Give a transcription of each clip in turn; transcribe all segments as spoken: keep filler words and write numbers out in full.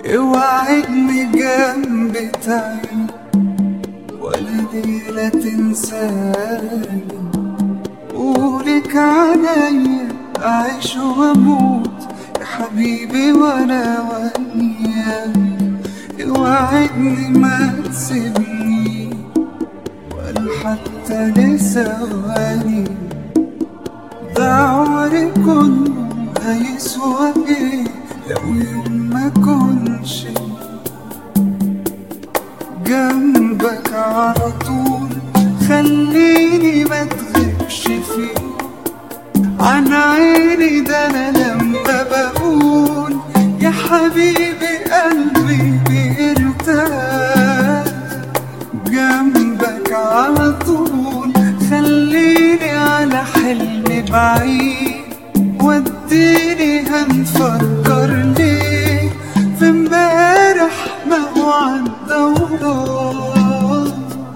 اوعدني جنبي تعيش ولا ليلة تنساني، قولك عليا أعيش وأموت يا حبيبي وأنا وياك. اوعدني ما تسيبني ولا حتى لثواني، ده عمري كله هيسوى ايه لو يوم ما كنش جنبك على طول. خليني ما تغيبش فيه عن عيني، ده انا لما بقول يا حبيبي قلبي بيرتاح جنبك على طول. خليني على حلمي بعيد وديني هنفكر ليه في امبارح ما هو عدى وراك.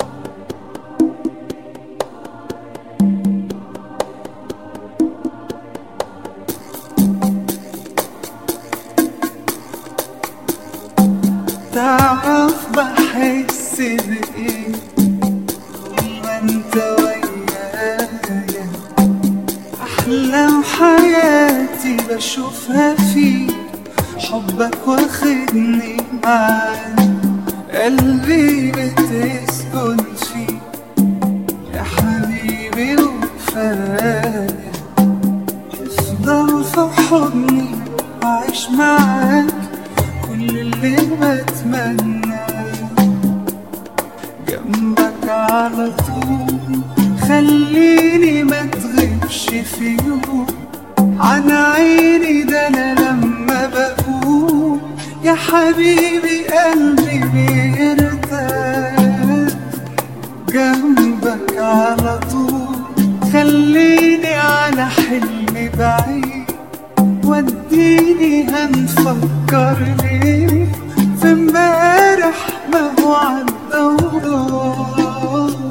تعرف بحس بإيه لما انت ويايا، أحلام حياتي بشوفها فيك، حبك واخدني معاك، قلبي بتسكن فيك يا حبيبي وكفاية. افضل في حضني وعيش معاك كل اللي بتمناه، جنبك على طول. خليني ما تغيبش في يوم عن عيني، ده انا لما بقول يا حبيبي قلبي بيرتاح جنبك على طول. خليني على حلمي بعيد وديني هنفكر ليه في امبارح ما هو عدى وراك.